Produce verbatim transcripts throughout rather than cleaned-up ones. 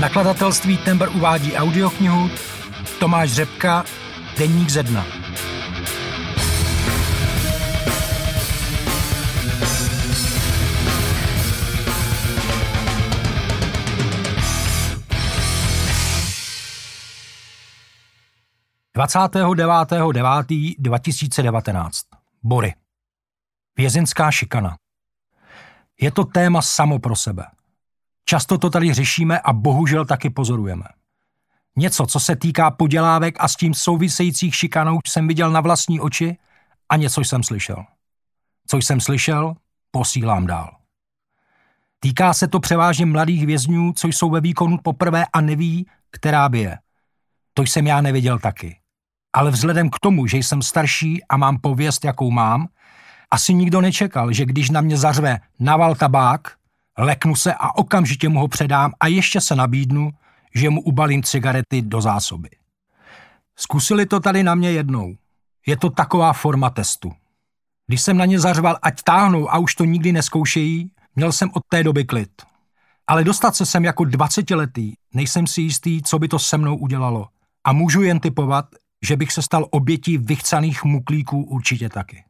Nakladatelství Tember uvádí audioknihu, Tomáš Řepka, Deník ze dna. dvacátého devátého devátého dva tisíce devatenáct. Bory. Vězeňská šikana. Je to téma samo pro sebe. Často to tady řešíme a bohužel taky pozorujeme. Něco, co se týká podělávek a s tím souvisejících šikanou, jsem viděl na vlastní oči a něco jsem slyšel. Co jsem slyšel, posílám dál. Týká se to převážně mladých vězňů, co jsou ve výkonu poprvé a neví, která by je. To jsem já neviděl taky. Ale vzhledem k tomu, že jsem starší a mám pověst, jakou mám, asi nikdo nečekal, že když na mě zařve naval tabák, leknu se a okamžitě mu ho předám a ještě se nabídnu, že mu ubalím cigarety do zásoby. Zkusili to tady na mě jednou. Je to taková forma testu. Když jsem na ně zařval, ať táhnou a už to nikdy neskoušejí, měl jsem od té doby klid. Ale dostat se sem jako dvacetiletý, nejsem si jistý, co by to se mnou udělalo. A můžu jen tipovat, že bych se stal obětí vychcaných muklíků určitě taky.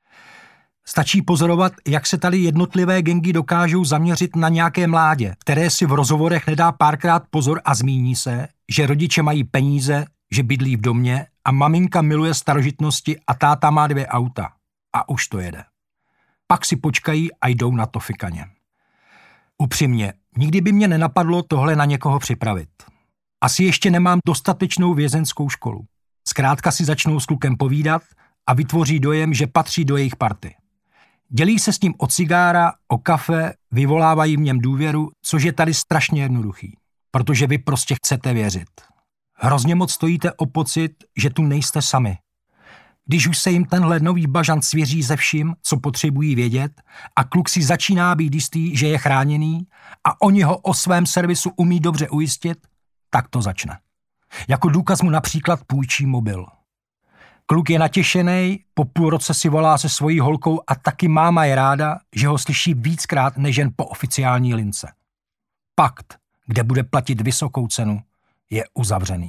Stačí pozorovat, jak se tady jednotlivé gengy dokážou zaměřit na nějaké mládě, které si v rozhovorech nedá párkrát pozor a zmíní se, že rodiče mají peníze, že bydlí v domě a maminka miluje starožitnosti a táta má dvě auta. A už to jede. Pak si počkají a jdou na to fikaně. Upřímně, nikdy by mě nenapadlo tohle na někoho připravit. Asi ještě nemám dostatečnou vězeňskou školu. Zkrátka si začnou s klukem povídat a vytvoří dojem, že patří do jejich party. Dělí se s ním o cigára, o kafe, vyvolávají v něm důvěru, což je tady strašně jednoduchý, protože vy prostě chcete věřit. Hrozně moc stojíte o pocit, že tu nejste sami. Když už se jim tenhle nový bažant svěří ze vším, co potřebují vědět, a kluk si začíná být jistý, že je chráněný a oni ho o svém servisu umí dobře ujistit, tak to začne. Jako důkaz mu například půjčí mobil. Kluk je natěšený, po půl roce si volá se svojí holkou a taky máma je ráda, že ho slyší víckrát než jen po oficiální lince. Pakt, kde bude platit vysokou cenu, je uzavřený.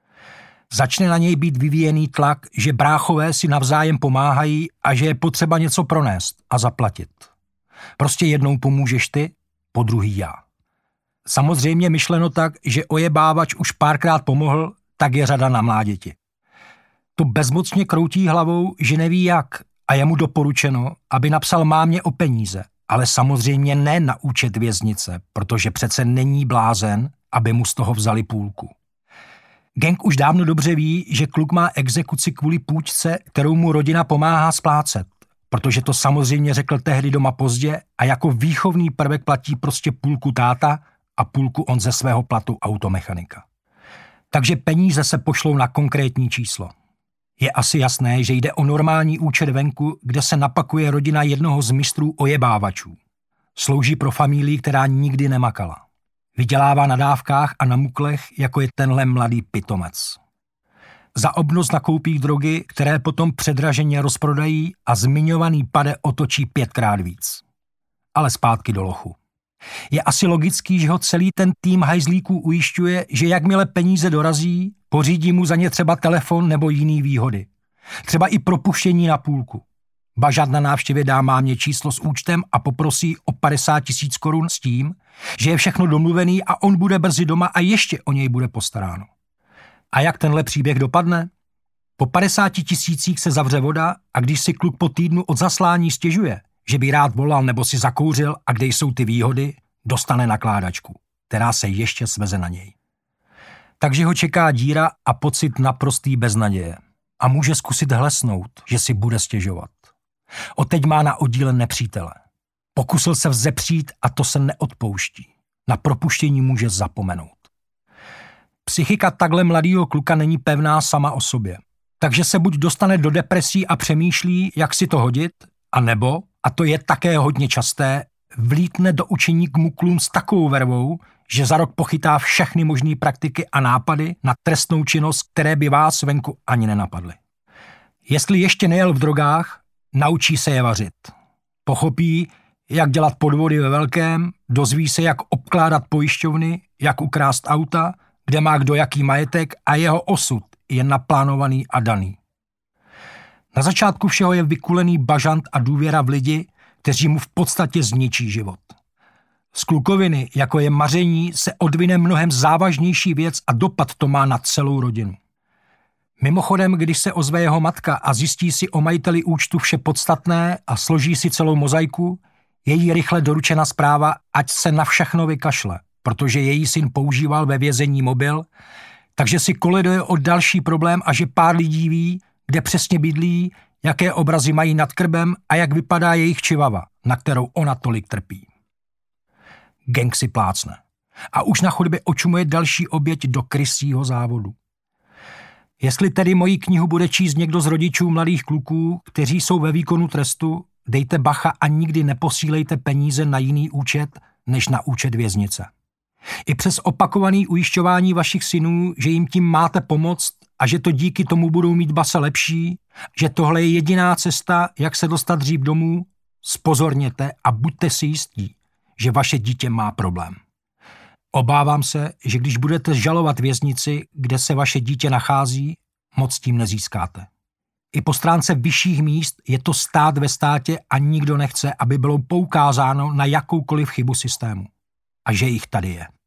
Začne na něj být vyvíjený tlak, že bráchové si navzájem pomáhají a že je potřeba něco pronést a zaplatit. Prostě jednou pomůžeš ty, po druhý já. Samozřejmě myšleno tak, že ojebávač už párkrát pomohl, tak je řada na mláděti. To bezmocně kroutí hlavou, že neví jak a je mu doporučeno, aby napsal mámě o peníze, ale samozřejmě ne na účet věznice, protože přece není blázen, aby mu z toho vzali půlku. Gang už dávno dobře ví, že kluk má exekuci kvůli půjčce, kterou mu rodina pomáhá splácet, protože to samozřejmě řekl tehdy doma pozdě a jako výchovný prvek platí prostě půlku táta a půlku on ze svého platu automechanika. Takže peníze se pošlou na konkrétní číslo. Je asi jasné, že jde o normální účet venku, kde se napakuje rodina jednoho z mistrů ojebávačů. Slouží pro familii, která nikdy nemakala. Vydělává na dávkách a na muklech, jako je tenhle mladý pitomec. Za obnos nakoupí drogy, které potom předraženě rozprodají a zmiňovaný pade otočí pětkrát víc. Ale zpátky do lochu. Je asi logický, že ho celý ten tým hajzlíků ujišťuje, že jakmile peníze dorazí, pořídí mu za ně třeba telefon nebo jiný výhody. Třeba i propuštění na půlku. Bažant na návštěvě dá mámě číslo s účtem a poprosí o padesát tisíc korun s tím, že je všechno domluvený a on bude brzy doma a ještě o něj bude postaráno. A jak tenhle příběh dopadne? Po padesáti tisících se zavře voda a když si kluk po týdnu od zaslání stěžuje, že by rád volal nebo si zakouřil a kde jsou ty výhody, dostane nakládačku, která se ještě sveze na něj. Takže ho čeká díra a pocit naprostý beznaděje. A může zkusit hlesnout, že si bude stěžovat. Odteď má na oddíle nepřítele. Pokusil se vzepřít a to se neodpouští. Na propuštění může zapomenout. Psychika takhle mladýho kluka není pevná sama o sobě. Takže se buď dostane do depresí a přemýšlí, jak si to hodit, a nebo, a to je také hodně časté, vlítne do učení k muklům s takovou vervou, že za rok pochytá všechny možné praktiky a nápady na trestnou činnost, které by vás venku ani nenapadly. Jestli ještě nejel v drogách, naučí se je vařit. Pochopí, jak dělat podvody ve velkém, dozví se, jak obkládat pojišťovny, jak ukrást auta, kde má kdo jaký majetek a jeho osud je naplánovaný a daný. Na začátku všeho je vykulený bažant a důvěra v lidi, kteří mu v podstatě zničí život. Z klukoviny, jako je maření, se odvine mnohem závažnější věc a dopad to má na celou rodinu. Mimochodem, když se ozve jeho matka a zjistí si o majiteli účtu vše podstatné a složí si celou mozaiku, je jí rychle doručena zpráva, ať se na všechno vykašle, protože její syn používal ve vězení mobil, takže si koleduje o další problém a že pár lidí ví, kde přesně bydlí, jaké obrazy mají nad krbem a jak vypadá jejich čivava, na kterou ona tolik trpí. Gang si plácne. A už na chodbě očumuje další oběť do krysího závodu. Jestli tedy moji knihu bude číst někdo z rodičů mladých kluků, kteří jsou ve výkonu trestu, dejte bacha a nikdy neposílejte peníze na jiný účet, než na účet věznice. I přes opakované ujišťování vašich synů, že jim tím máte pomoct a že to díky tomu budou mít base lepší, že tohle je jediná cesta, jak se dostat dřív domů, zpozorněte a buďte si jistí, že vaše dítě má problém. Obávám se, že když budete žalovat věznici, kde se vaše dítě nachází, moc tím nezískáte. I po stránce vyšších míst je to stát ve státě a nikdo nechce, aby bylo poukázáno na jakoukoliv chybu systému. A že jich tady je.